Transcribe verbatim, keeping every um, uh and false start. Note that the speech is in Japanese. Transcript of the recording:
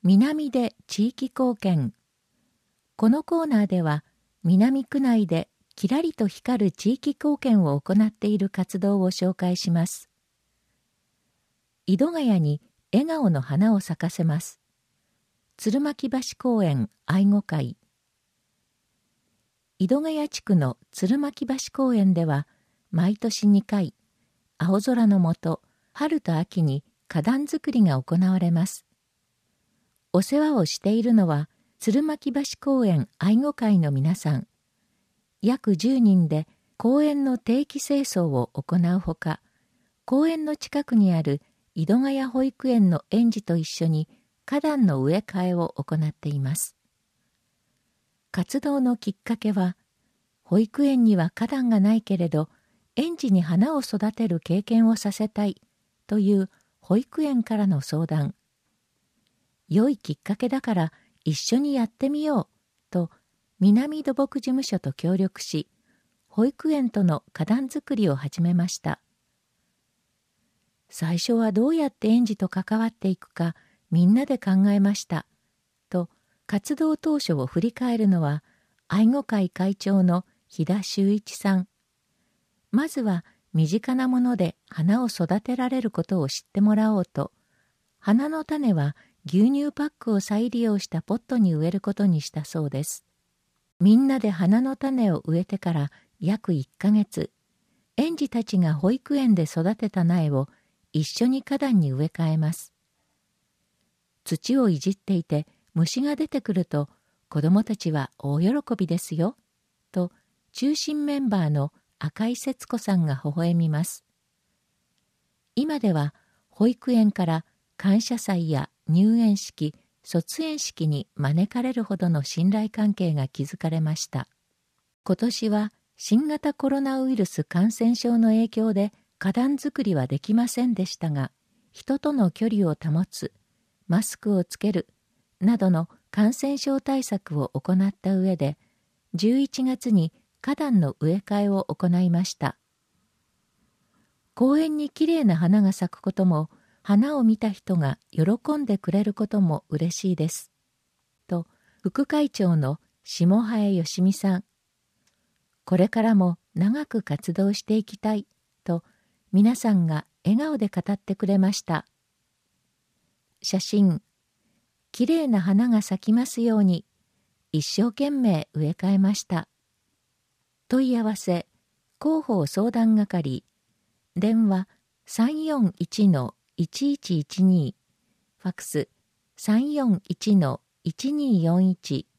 南で地域貢献。このコーナーでは、南区内できらりと光る地域貢献を行っている活動を紹介します。井戸ヶ谷に笑顔の花を咲かせます。鶴巻橋公園愛護会。井戸ヶ谷地区の鶴巻橋公園では、毎年にかい、青空の下、春と秋に花壇作りが行われます。お世話をしているのは、鶴巻橋公園愛護会の皆さん。約じゅうにんで公園の定期清掃を行うほか、公園の近くにある井戸ヶ谷保育園の園児と一緒に花壇の植え替えを行っています。活動のきっかけは、保育園には花壇がないけれど、園児に花を育てる経験をさせたいという保育園からの相談。良いきっかけだから一緒にやってみようと南土木事務所と協力し、保育園との花壇作りを始めました。最初はどうやって園児と関わっていくかみんなで考えましたと活動当初を振り返るのは愛護会会長の飛田修一さん。まずは身近なもので花を育てられることを知ってもらおうと、花の種は牛乳パックを再利用したポットに植えることにしたそうです。みんなで花の種を植えてから約いっかげつ、園児たちが保育園で育てた苗を一緒に花壇に植え替えます。土をいじっていて虫が出てくると子どもたちは大喜びですよ、と中心メンバーの赤井節子さんが微笑みます。今では保育園から感謝祭や入園式、卒園式に招かれるほどの信頼関係が築かれました。今年は新型コロナウイルス感染症の影響で花壇作りはできませんでしたが、人との距離を保つ、マスクをつけるなどの感染症対策を行った上で、じゅういちがつに花壇の植え替えを行いました。公園にきれいな花が咲くことも、花を見た人が喜んでくれることも嬉しいです。と、副会長の下早義美さん。これからも長く活動していきたいと、皆さんが笑顔で語ってくれました。写真。きれいな花が咲きますように、一生懸命植え替えました。問い合わせ、広報相談係、電話 さんよんいちのいちいちいちに、ファックス さんよんいちのいちにーよんいち